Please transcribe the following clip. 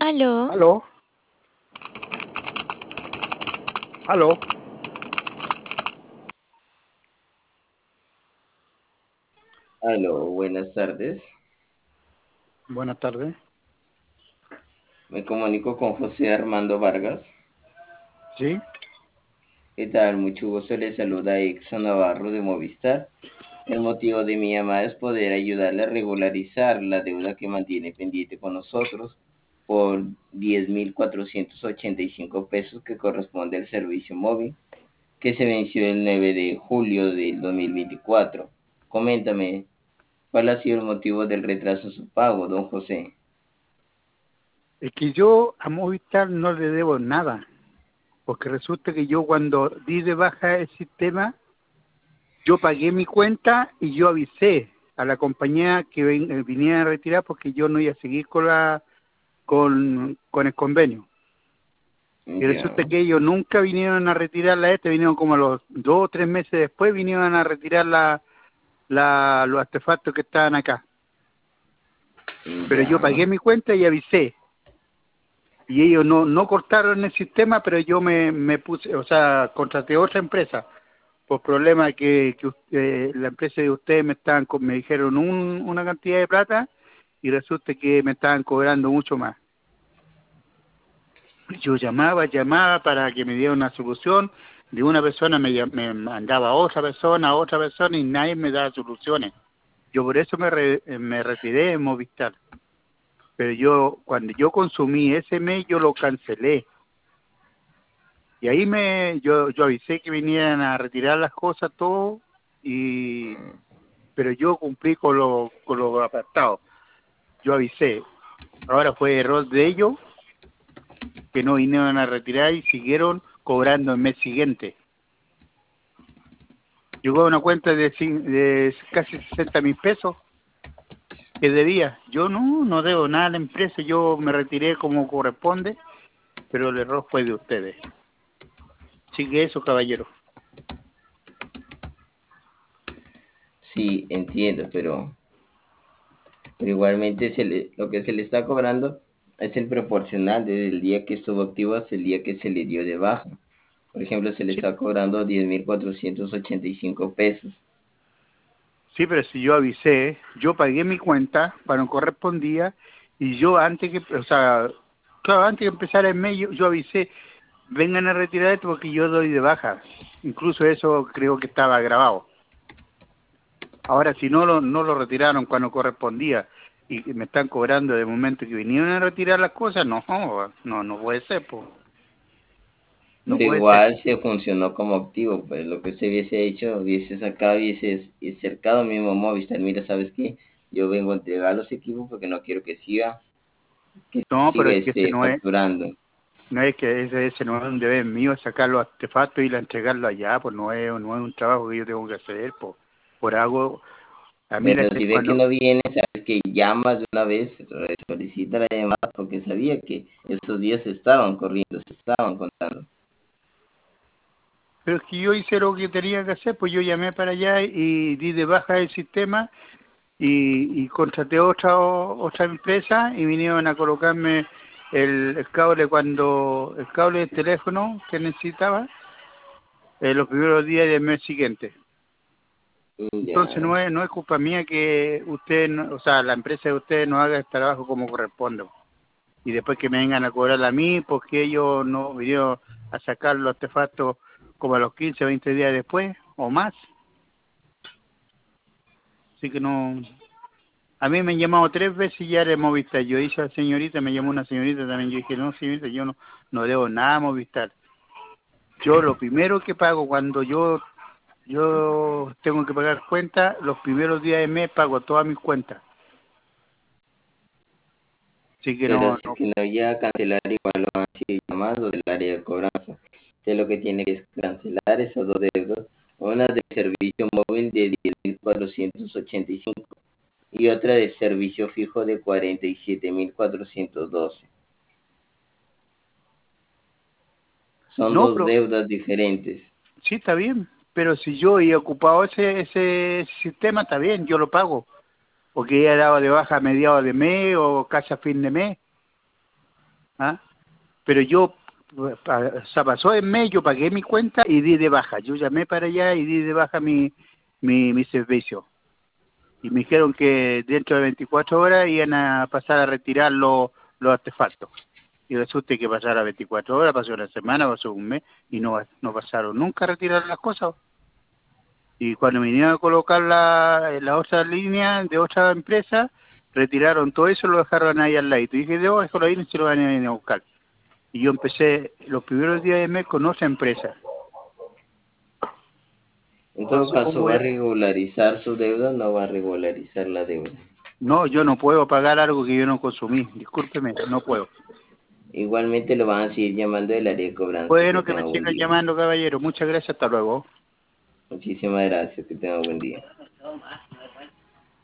Aló, Aló, aló. Aló, buenas tardes. Buenas tardes. Me comunico con José Armando Vargas. Sí, ¿Qué tal? Mucho gusto. Le saluda Exxon Navarro de Movistar. El motivo de mi llamada es poder ayudarle a regularizar la deuda que mantiene pendiente con nosotros por 10.485 pesos que corresponde al servicio móvil que se venció el 9 de julio del 2024. Coméntame, ¿cuál ha sido el motivo del retraso en su pago, don José? es que yo a Movistar no le debo nada, porque resulta que yo cuando di de baja el sistema, yo pagué mi cuenta y yo avisé a la compañía que viniera a retirar porque yo no iba a seguir con el convenio. Y Ya, resulta que ellos nunca vinieron a retirarla vinieron como a los 2 o 3 meses después, vinieron a retirar los artefactos que estaban acá. Pero yo ya. pagué mi cuenta y avisé. Y ellos no cortaron el sistema, pero yo me puse, o sea, contraté otra empresa por problemas la empresa de ustedes me dijeron una cantidad de plata y resulta que me estaban cobrando mucho más. Yo llamaba para que me dieran una solución, de una persona me mandaba a otra persona y nadie me daba soluciones. Yo por eso me retiré de Movistar. Pero cuando yo consumí ese mes, yo lo cancelé. Y ahí yo avisé que vinieran a retirar las cosas, todo, pero yo cumplí con lo apartado. Yo avisé. Ahora fue error de ellos que no vinieron a retirar y siguieron cobrando el mes siguiente. Llegó a una cuenta de casi 60.000 pesos que debía. Yo no debo nada a la empresa, yo me retiré como corresponde, pero el error fue de ustedes. Así que eso, caballero. Sí, entiendo, pero igualmente lo que se le está cobrando es el proporcional desde el día que estuvo activo hasta el día que se le dio de baja. Por ejemplo, se le Sí, está cobrando 10.485 pesos. sí, pero si yo avisé, yo pagué mi cuenta para no correspondía y yo antes que empezara el mes, yo avisé, vengan a retirar esto porque yo doy de baja. Incluso eso creo que estaba grabado. Ahora, si no lo retiraron cuando correspondía y me están cobrando de momento que vinieron a retirar las cosas, no puede ser, pues, no Pero puede ser. igual se funcionó como activo, pues lo que usted hubiese hecho, hubiese sacado, hubiese cercado mismo Movistar. Mira, ¿sabes qué? Yo vengo a entregar los equipos porque no quiero que No, pero siga es que facturando. no es que ese no es un deber mío sacar los artefactos y entregarlo allá, pues no es un trabajo que yo tengo que hacer, pues, por algo, a mí Pero si ve que cuando, no viene, sabes que llamas de una vez, solicita la llamada porque sabía que esos días se estaban corriendo, se estaban contando. pero es que yo hice lo que tenía que hacer, pues yo llamé para allá y di de baja el sistema y contraté otra empresa y vinieron a colocarme el cable del teléfono que necesitaba los primeros días del mes siguiente. Entonces Ya, no es culpa mía que usted, o sea, la empresa de ustedes no haga el trabajo como corresponde. Y después que me vengan a cobrar a mí porque ellos no vinieron a sacar los artefactos como a los 15 o 20 días después o más. Así que no. A mí me han llamado 3 veces ya de Movistar. Yo dije a la señorita, me llamó una señorita también. Yo dije, no, señorita, yo no debo nada a Movistar. Yo lo primero que pago cuando yo tengo que pagar cuentas, los primeros días de mes pago todas mis cuentas. Así que pero no, si es no. que no llega a cancelar, igual lo han sido llamado del área de cobranza. Usted lo que tiene que es cancelar esos dos deudas, una de servicio móvil de 10.485 y otra de servicio fijo de 47.412. Son No, dos pero deudas diferentes. sí está bien. Pero si yo he ocupado ese sistema, está bien, yo lo pago. Porque ya he dado de baja a mediados de mes o casi a fin de mes. ¿ah? Pero yo, o sea, pasó el mes, yo pagué mi cuenta y di de baja. Yo llamé para allá y di de baja mi servicio. Y me dijeron que dentro de 24 horas iban a pasar a retirar los artefactos. Y resulta que pasaron 24 horas, pasó una semana, pasó un mes, y no pasaron nunca a retirar las cosas. Y cuando vinieron a colocar la otra línea de otra empresa, retiraron todo eso y lo dejaron ahí al lado. Y dije, déjalo ahí y se lo van a venir a buscar. Y yo empecé los primeros días de mes con otra empresa. En todo Entonces, caso, ¿cómo ¿va a es? regularizar su deuda o no va a regularizar la deuda? No, yo no puedo pagar algo que yo no consumí. Discúlpeme, no puedo. Igualmente lo van a seguir llamando del área de cobranza. Que Bueno, que me tenga buen sigan día. llamando, caballero. Muchas gracias, hasta luego. Muchísimas gracias. Que tenga buen día.